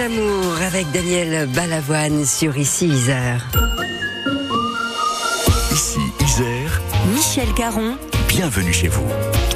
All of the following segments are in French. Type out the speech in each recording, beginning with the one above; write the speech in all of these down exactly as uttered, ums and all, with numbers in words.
Amour avec Daniel Balavoine sur Ici Isère. Ici Isère, Michel Caron, bienvenue chez vous.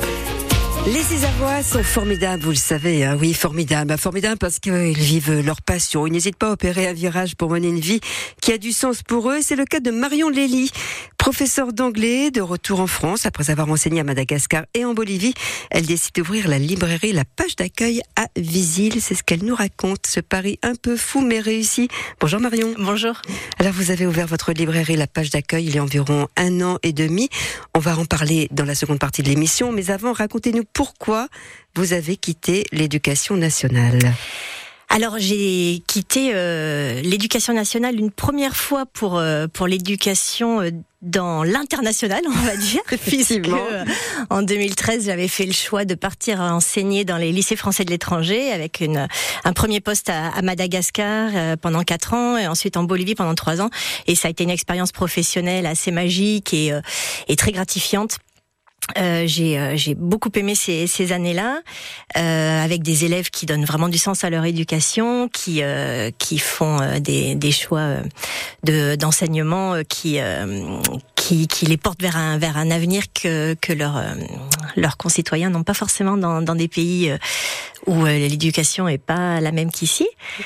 Les Isérois sont formidables, vous le savez, hein, oui, formidables. Formidables parce qu'ils vivent leur passion. Ils n'hésitent pas à opérer un virage pour mener une vie qui a du sens pour eux. C'est le cas de Marion Lély, professeure d'anglais, de retour en France. Après avoir enseigné à Madagascar et en Bolivie, elle décide d'ouvrir la librairie La Page d'Accueil à Visil. C'est ce qu'elle nous raconte, ce pari un peu fou mais réussi. Bonjour Marion. bonjour. Alors vous avez ouvert votre librairie La Page d'Accueil il y a environ un an et demi. On va en parler dans la seconde partie de l'émission, mais avant, racontez-nous pourquoi vous avez quitté l'éducation nationale. Alors j'ai quitté euh, l'éducation nationale une première fois pour euh, pour l'éducation euh, dans l'international, on va dire, puisque euh, en deux mille treize j'avais fait le choix de partir enseigner dans les lycées français de l'étranger avec une un premier poste à, à Madagascar euh, pendant quatre ans et ensuite en Bolivie pendant trois ans, et ça a été une expérience professionnelle assez magique et euh, et très gratifiante. Euh, j'ai euh, j'ai beaucoup aimé ces ces années-là, euh, avec des élèves qui donnent vraiment du sens à leur éducation, qui euh, qui font euh, des des choix euh, de d'enseignement euh, qui euh, qui qui les portent vers un vers un avenir que que leurs euh, leurs concitoyens n'ont pas forcément dans dans des pays euh, où euh, l'éducation est pas la même qu'ici.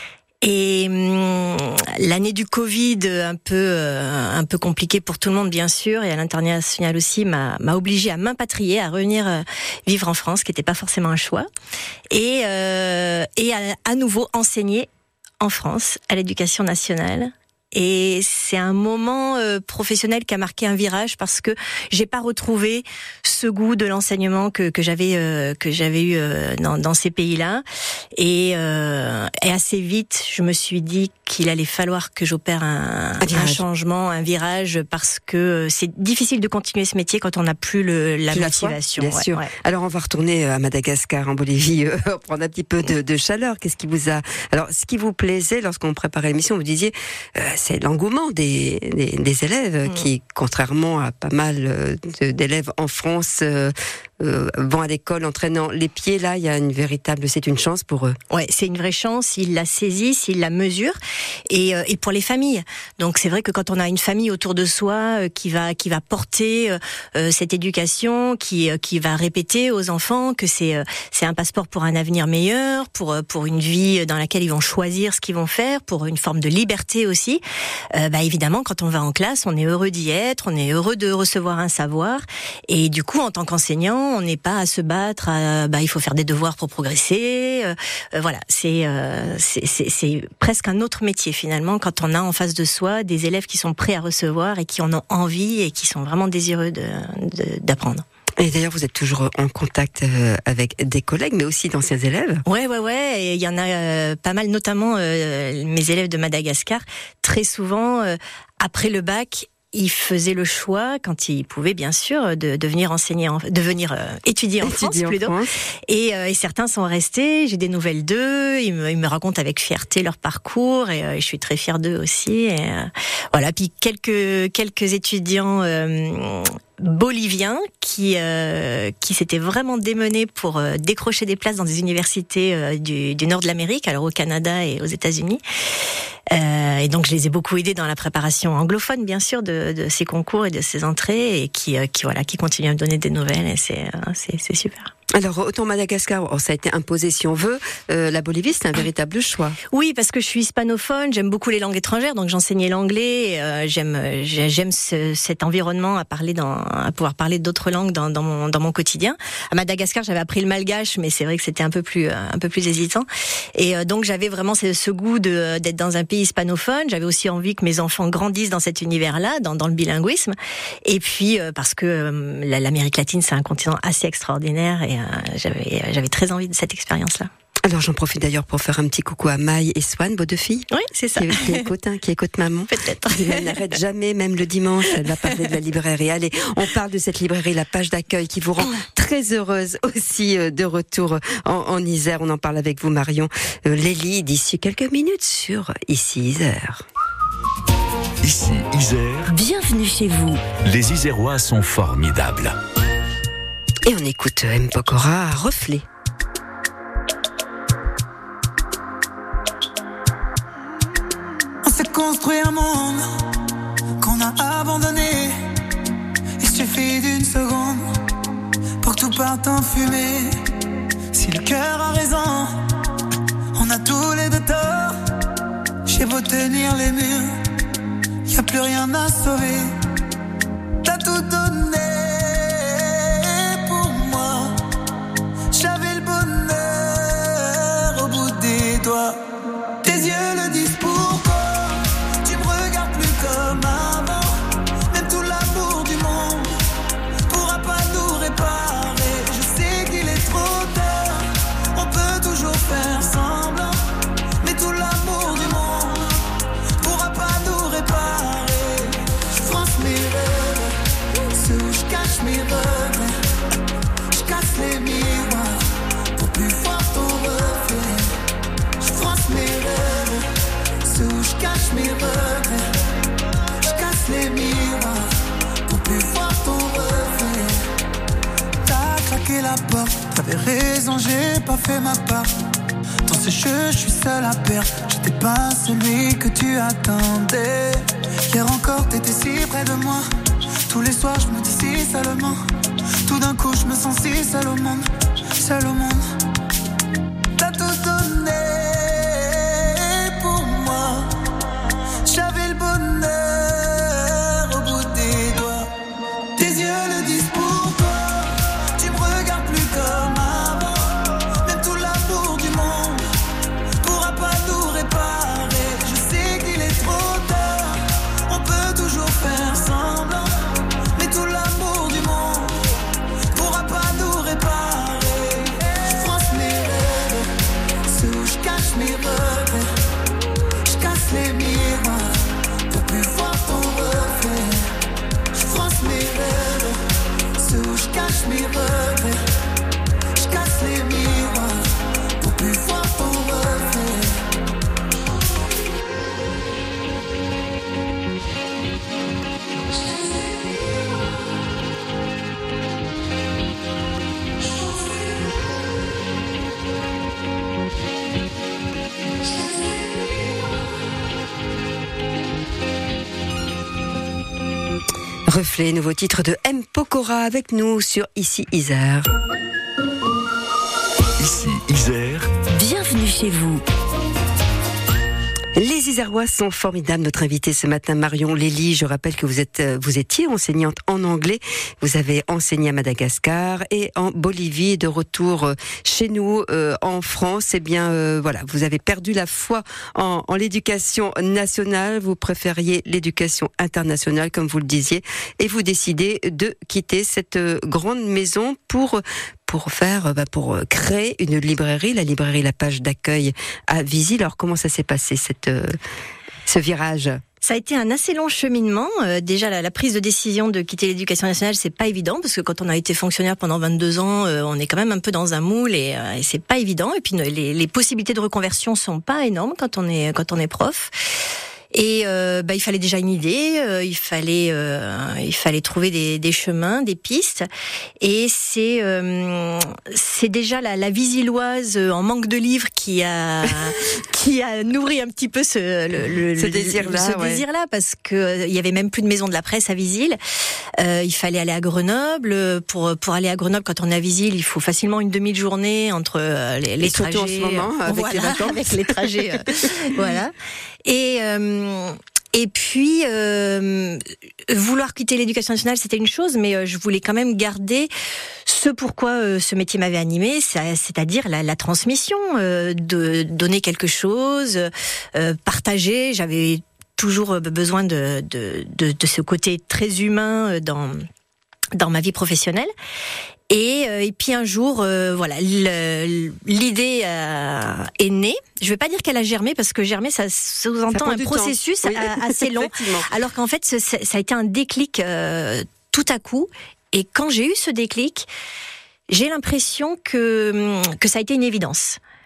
Et hum, l'année du Covid, un peu euh, un peu compliquée pour tout le monde bien sûr, et à l'international aussi, m'a m'a obligée à m'impatrier, à revenir euh, vivre en France, qui n'était pas forcément un choix, et euh, et à, à nouveau enseigner en France à l'éducation nationale. Et c'est un moment euh, professionnel qui a marqué un virage parce que j'ai pas retrouvé ce goût de l'enseignement que que j'avais euh, que j'avais eu euh, dans dans ces pays-là. Et, euh, et assez vite, je me suis dit qu'il allait falloir que j'opère un, un, un changement, un virage, parce que c'est difficile de continuer ce métier quand on n'a plus le, la plus motivation. La foi, bien ouais, sûr. Ouais. Alors on va retourner à Madagascar, en Bolivie, euh, prendre un petit peu de, de chaleur. Qu'est-ce qui vous a Alors, ce qui vous plaisait lorsqu'on préparait l'émission, vous disiez, euh, c'est l'engouement des, des, des élèves mmh. qui, contrairement à pas mal de, d'élèves en France, euh, euh, vont à l'école en traînant les pieds. Là, il y a une véritable, c'est une chance pour eux. Ouais, c'est une vraie chance. Ils la saisissent, ils la mesurent, et, euh, et pour les familles. Donc c'est vrai que quand on a une famille autour de soi euh, qui va qui va porter euh, cette éducation, qui euh, qui va répéter aux enfants que c'est euh, c'est un passeport pour un avenir meilleur, pour pour une vie dans laquelle ils vont choisir ce qu'ils vont faire, pour une forme de liberté aussi. Euh, bah évidemment, quand on va en classe, on est heureux d'y être, on est heureux de recevoir un savoir, et du coup, en tant qu'enseignant, on n'est pas à se battre. À, bah il faut faire des devoirs pour progresser. Euh, euh, voilà, c'est, euh, c'est c'est c'est presque un autre métier finalement quand on a en face de soi des élèves qui sont prêts à recevoir et qui en ont envie et qui sont vraiment désireux de, de d'apprendre. Et d'ailleurs, vous êtes toujours en contact avec des collègues, mais aussi d'anciens élèves. Ouais, ouais, ouais. Et il y en a euh, pas mal, notamment euh, mes élèves de Madagascar. Très souvent, euh, après le bac, ils faisaient le choix, quand ils pouvaient bien sûr, de, de venir enseigner, en, de venir euh, étudier en étudier France en plutôt. France. Et, euh, et certains sont restés. J'ai des nouvelles d'eux. Ils me, ils me racontent avec fierté leur parcours, et, euh, et je suis très fière d'eux aussi. Et, euh, voilà. Puis quelques quelques étudiants euh, boliviens qui euh, qui s'étaient vraiment démenés pour euh, décrocher des places dans des universités euh, du, du nord de l'Amérique, alors au Canada et aux États-Unis. Euh, et donc je les ai beaucoup aidés dans la préparation anglophone, bien sûr, de, de ces concours et de ces entrées, et qui, euh, qui voilà, qui continuent à me donner des nouvelles, et c'est, euh, c'est, c'est super. Alors, autant Madagascar, oh, ça a été imposé si on veut, euh, la Bolivie, c'est un véritable choix. Oui, parce que je suis hispanophone, j'aime beaucoup les langues étrangères, donc j'enseignais l'anglais, euh, j'aime j'aime ce, cet environnement à parler dans, à pouvoir parler d'autres langues dans, dans mon dans mon quotidien. À Madagascar, j'avais appris le malgache, mais c'est vrai que c'était un peu plus un peu plus hésitant, et euh, donc j'avais vraiment ce, ce goût de d'être dans un pays hispanophone. J'avais aussi envie que mes enfants grandissent dans cet univers-là, dans dans le bilinguisme, et puis euh, parce que euh, l'Amérique latine, c'est un continent assez extraordinaire, et J'avais, j'avais très envie de cette expérience-là. Alors j'en profite d'ailleurs pour faire un petit coucou à Maï et Swan, vos deux filles. Oui, c'est ça. Qui, qui écoutent, hein, qui écoutent maman. Peut-être. Elle n'arrête jamais, même le dimanche, elle va parler de la librairie. Allez, on parle de cette librairie, La Page d'Accueil, qui vous rend très heureuse aussi de retour en, en Isère. On en parle avec vous, Marion euh, Lély, d'ici quelques minutes sur Ici Isère. Ici Isère. Bienvenue chez vous. Les Isérois sont formidables. Et on écoute M. Pokora à Reflet. construit un monde qu'on a abandonné. Il suffit d'une seconde pour que tout parte en fumée. Si le cœur a raison, on a tous les deux tort. J'ai beau tenir les murs, y a plus rien à sauver. T'as tout donné pour moi. J'avais le bonheur au bout des doigts. Tes yeux le disent pourquoi. Tu me regardes plus comme avant. Même tout l'amour du monde pourra pas nous réparer. Je sais qu'il est trop tard. On peut toujours faire semblant. Mais tout l'amour du monde pourra pas nous réparer. Je fronce mes rêves, ceux où je cache mes regrets. Je casse les miroirs pour plus voir ton reflet. Je fronce mes rêves, ceux où je cache mes regrets. Je casse les miroirs pour plus voir ton reflet. T'as claqué la porte, t'avais raison, j'ai pas fait ma part. Dans ce jeu, je suis seul à perdre. J'étais pas celui que tu attendais. Hier encore, t'étais si près de moi. Tous les soirs, je me dis si seulement. Tout d'un coup, je me sens si seul au monde. Seul au monde. T'as tout donné pour moi. J'avais le bonheur au bout des doigts. Tes yeux le disent pourquoi. Tu me regardes plus comme avant. Même tout l'amour du monde pourra pas nous réparer. Je sais qu'il est trop tard. On peut toujours faire semblant. Mais tout l'amour du monde pourra pas nous réparer. Je fronce mes rêves, ceux où je cache mes regrets. Je casse les miroirs pour plus voir ton reflet. Je fronce mes rêves, ceux où je cache mes regrets. Je casse les miroirs pour plus voir ton reflet. Reflet, nouveau titre de M. Pokora avec nous sur Ici Isère. Ici Isère, Bienvenue chez vous. Les Isérois sont formidables. Notre invitée ce matin, Marion Lély. Je rappelle que vous êtes, vous étiez enseignante en anglais. Vous avez enseigné à Madagascar et en Bolivie. De retour chez nous, euh, en France, eh bien, euh, voilà, vous avez perdu la foi en, en l'éducation nationale. Vous préfériez l'éducation internationale, comme vous le disiez, et vous décidez de quitter cette grande maison pour pour faire, bah, pour créer une librairie, la librairie La Page d'Accueil à Vizy. Alors, comment ça s'est passé, cette, euh, ce virage ? Ça a été un assez long cheminement. Euh, déjà, la, la prise de décision de quitter l'éducation nationale, c'est pas évident, parce que quand on a été fonctionnaire pendant vingt-deux ans, euh, on est quand même un peu dans un moule et, euh, et c'est pas évident. Et puis, les, les possibilités de reconversion sont pas énormes quand on est, quand on est prof. Et euh, bah, il fallait déjà une idée, euh, il fallait euh, il fallait trouver des, des chemins, des pistes. Et c'est euh, c'est déjà la, la Visilloise en manque de livres qui a qui a nourri un petit peu ce le, le, ce désir-là, ce ouais. désir-là, parce que euh, il y avait même plus de maison de la presse à Visil. Euh, il fallait aller à Grenoble. Pour pour aller à Grenoble, quand on est à Visil, il faut facilement une demi-journée entre euh, les, les et trajets. surtout en ce moment, avec voilà, les vacances. avec les trajets, euh, voilà. Et euh, et puis euh, vouloir quitter l'éducation nationale, c'était une chose, mais euh, je voulais quand même garder ce pourquoi euh, ce métier m'avait animée, c'est-à-dire la, la transmission, euh, de donner quelque chose, euh, partager. J'avais toujours besoin de, de de de ce côté très humain dans dans ma vie professionnelle. Et, euh, et puis un jour, euh, voilà, l'idée euh, est née. Je vais pas dire qu'elle a germé, parce que germer, ça sous-entend un processus oui. assez long. Alors qu'en fait, ça, ça a été un déclic euh, tout à coup. Et quand j'ai eu ce déclic, j'ai l'impression que que ça a été une évidence.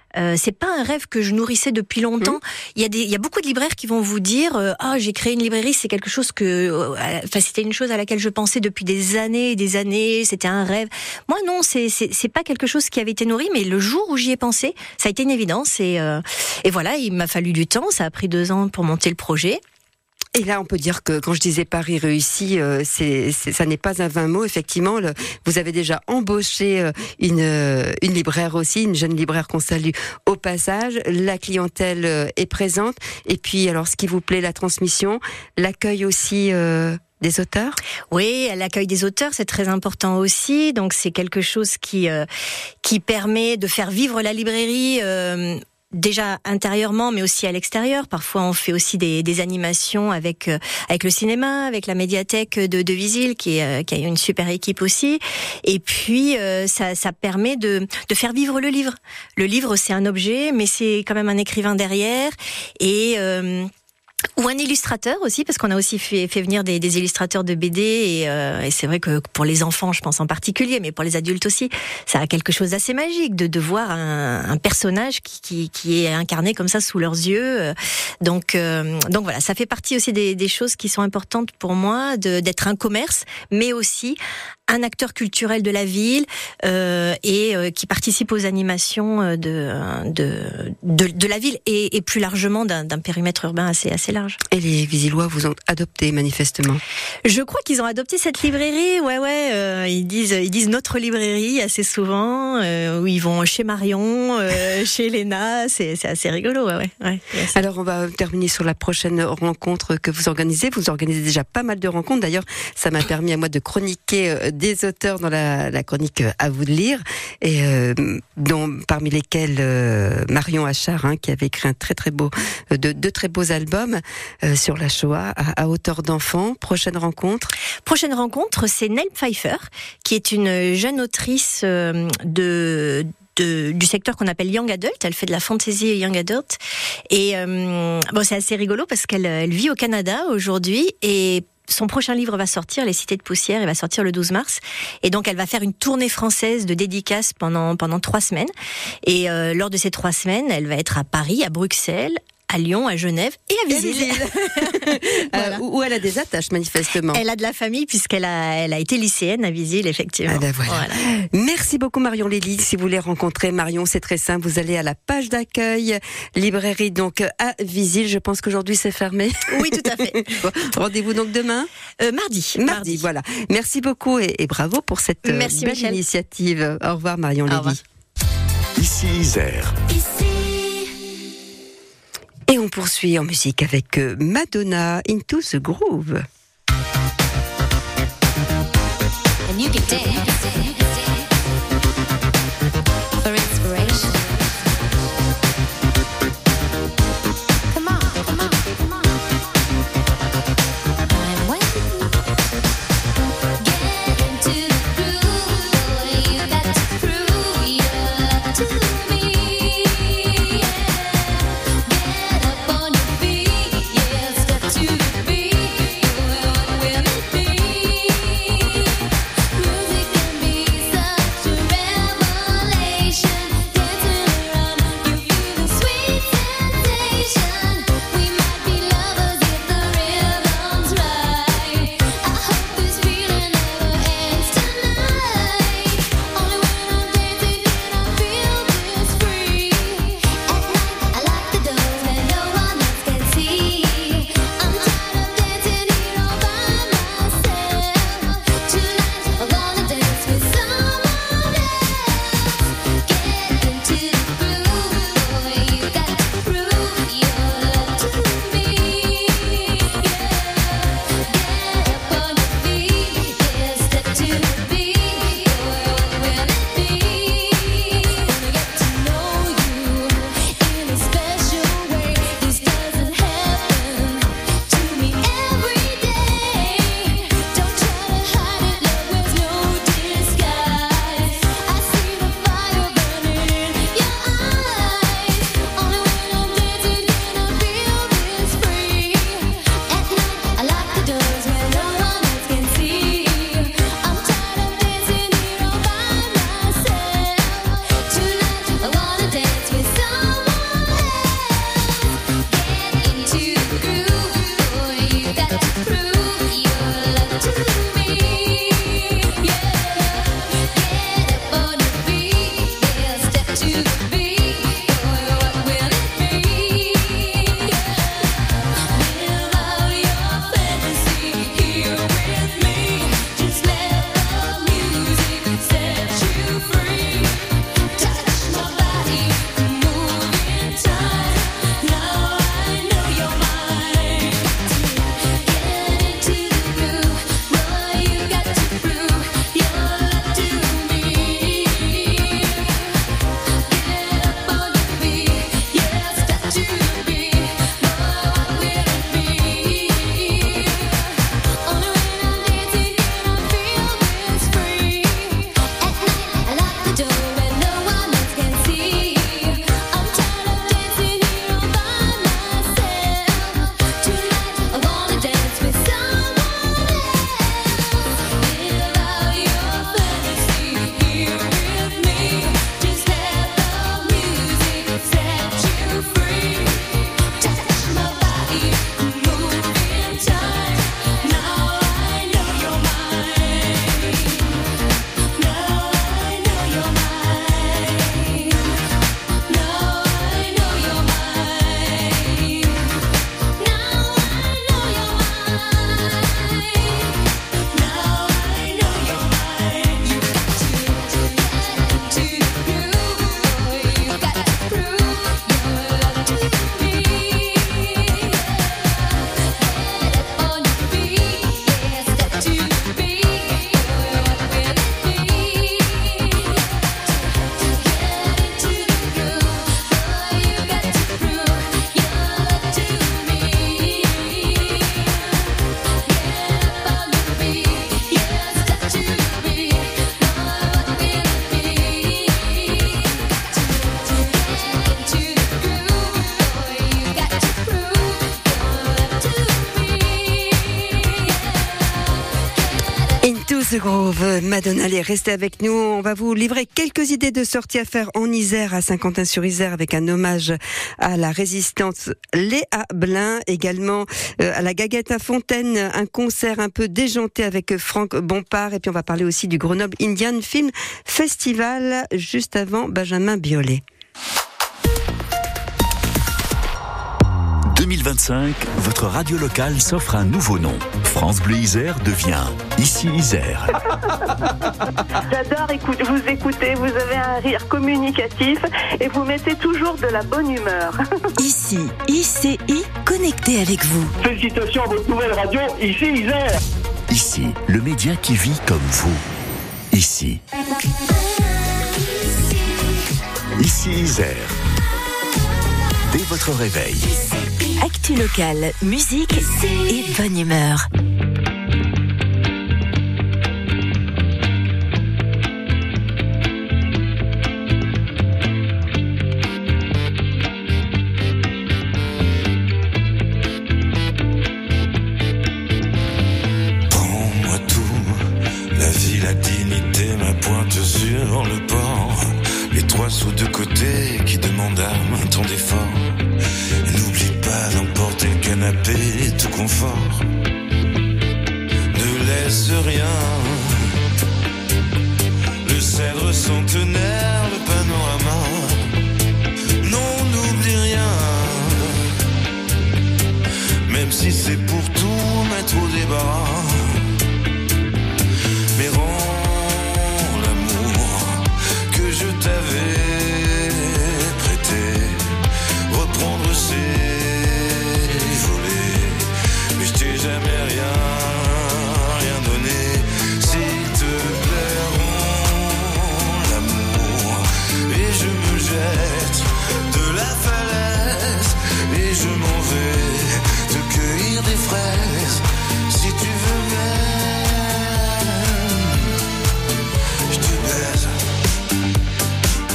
Euh, c'est pas un rêve que je nourrissais depuis longtemps. Mmh. Il y a des, il y a beaucoup de libraires qui vont vous dire, ah, euh, oh, j'ai créé une librairie, c'est quelque chose que, enfin, euh, c'était une chose à laquelle je pensais depuis des années et des années. C'était un rêve. Moi, non, c'est, c'est, c'est pas quelque chose qui avait été nourri, mais le jour où j'y ai pensé, ça a été une évidence. Et, euh, et voilà, il m'a fallu du temps. Ça a pris deux ans pour monter le projet. Et là, on peut dire que quand je disais Paris réussi, euh, c'est, c'est, ça n'est pas un vain mot. Effectivement, le, vous avez déjà embauché euh, une, euh, une libraire aussi, une jeune libraire qu'on salue au passage. La clientèle euh, est présente. Et puis, alors, ce qui vous plaît, la transmission, l'accueil aussi... Euh des auteurs ? Oui, l'accueil des auteurs, c'est très important aussi. Donc, c'est quelque chose qui euh, qui permet de faire vivre la librairie euh, déjà intérieurement, mais aussi à l'extérieur. Parfois, on fait aussi des, des animations avec euh, avec le cinéma, avec la médiathèque de, de Visil, qui, est, euh, qui a une super équipe aussi. Et puis, euh, ça, ça permet de, de faire vivre le livre. Le livre, c'est un objet, mais c'est quand même un écrivain derrière. Et... Euh, ou un illustrateur aussi, parce qu'on a aussi fait, fait venir des, des illustrateurs de B D, et, euh, et c'est vrai que pour les enfants, je pense en particulier, mais pour les adultes aussi, ça a quelque chose d'assez magique de, de voir un, un personnage qui, qui, qui est incarné comme ça sous leurs yeux. Donc, euh, donc voilà, ça fait partie aussi des, des choses qui sont importantes pour moi, de, d'être un commerce, mais aussi un acteur culturel de la ville euh, et euh, qui participe aux animations de de de, de la ville et, et plus largement d'un, d'un périmètre urbain assez assez large. Et les Visillois vous ont adopté manifestement. Je crois qu'ils ont adopté cette librairie. Ouais ouais, euh, ils disent ils disent notre librairie assez souvent. Euh, où ils vont chez Marion, euh, chez Léna. C'est c'est assez rigolo. Ouais ouais. ouais Alors on va terminer sur la prochaine rencontre que vous organisez. Vous organisez déjà pas mal de rencontres. D'ailleurs, ça m'a permis à moi de chroniquer euh, des auteurs dans la, la chronique à vous de lire, et euh, dont parmi lesquels euh, Marion Achard, hein, qui avait écrit un très très beau, euh, de deux très beaux albums euh, sur la Shoah à, à hauteur d'enfant. Prochaine rencontre. Prochaine rencontre, c'est Nell Pfeiffer, qui est une jeune autrice euh, de De, du secteur qu'on appelle Young Adult. Elle fait de la fantasy Young Adult. Et euh, bon, c'est assez rigolo parce qu'elle elle vit au Canada aujourd'hui, et son prochain livre va sortir, Les Cités de Poussière, il va sortir le douze mars. Et donc, elle va faire une tournée française de dédicaces pendant, pendant trois semaines. Et euh, lors de ces trois semaines, elle va être à Paris, à Bruxelles, à Lyon, à Genève et à Visil. Voilà. euh, où elle a des attaches, manifestement. Elle a de la famille, puisqu'elle a, elle a été lycéenne à Visil, effectivement. Ah ben voilà. Voilà. Merci beaucoup, Marion Lély. Si vous voulez rencontrer Marion, c'est très simple. Vous allez à la page d'accueil, librairie donc à Visil. Je pense qu'aujourd'hui, c'est fermé. Oui, tout à fait. Rendez-vous donc demain euh, Mardi. Mardi. Mardi, voilà. Merci beaucoup et, et bravo pour cette Merci, belle Michel. initiative. Au revoir, Marion Lély. Au revoir. Ici Isère. Ici. Et on poursuit en musique avec Madonna, Into the Groove. And you can dance for inspiration. Come on, come on, come on. I'm waiting. Get into the groove. Boy, you got to prove you to me. Get up on your feet, yeah, step to the beat. Will it be? Music can be Grove, Madonna, allez, restez avec nous. On va vous livrer quelques idées de sorties à faire en Isère, à Saint-Quentin-sur-Isère, avec un hommage à la résistante Léa Blin. Également euh, à la Gaguette à Fontaine, un concert un peu déjanté avec Franck Bompard. Et puis on va parler aussi du Grenoble Indian Film Festival, juste avant Benjamin Biolay. deux mille vingt-cinq, votre radio locale s'offre un nouveau nom. France Bleu Isère devient Ici Isère. J'adore écoute, vous écouter, vous avez un rire communicatif et vous mettez toujours de la bonne humeur. Ici, I C I, connecté avec vous. Félicitations à votre nouvelle radio, Ici Isère. Ici, le média qui vit comme vous. Ici. Ici Isère. Dès votre réveil. Actu locale, musique et bonne humeur. Prends-moi tout, la vie, la dignité, ma pointe sur le port. Les trois sous de côté qui demandent un temps d'effort. N'oublie pas d'emporter le canapé, tout confort. Ne laisse rien. Le cèdre centenaire, le panorama. Non, n'oublie rien. Même si c'est pour